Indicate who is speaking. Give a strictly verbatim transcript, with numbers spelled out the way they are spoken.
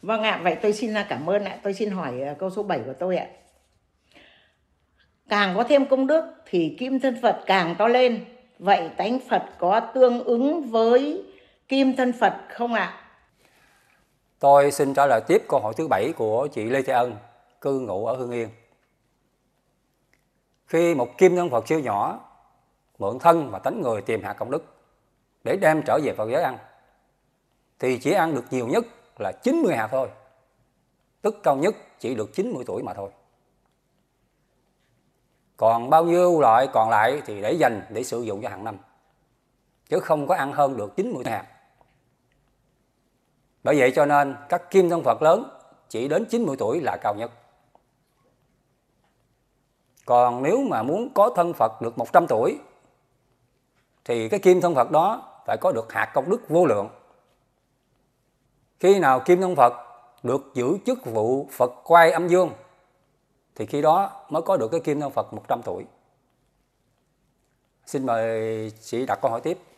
Speaker 1: Vâng ạ, vậy tôi xin cảm ơn ạ. Tôi xin hỏi câu số bảy của tôi ạ. Càng có thêm công đức thì kim thân Phật càng to lên. Vậy tánh Phật có tương ứng với kim thân Phật không ạ?
Speaker 2: Tôi xin trả lời tiếp câu hỏi thứ bảy của chị Lê Thị Ân, cư ngụ ở Hưng Yên. Khi một kim thân Phật siêu nhỏ mượn thân và tánh người tìm hạt công đức để đem trở về Phật giới ăn, thì chỉ ăn được nhiều nhất là chín mươi hạt thôi, tức cao nhất chỉ được chín mươi tuổi mà thôi. Còn bao nhiêu loại còn lại thì để dành để sử dụng cho hàng năm, chứ không có ăn hơn được chín mươi hạt. Bởi vậy cho nên các kim thân Phật lớn chỉ đến chín mươi tuổi là cao nhất. Còn nếu mà muốn có thân Phật được một trăm tuổi thì cái kim thân Phật đó phải có được hạt công đức vô lượng. Khi nào kim thân Phật được giữ chức vụ Phật Quay Âm Dương thì khi đó mới có được cái kim thân Phật một trăm tuổi. Xin mời chị đặt câu hỏi tiếp.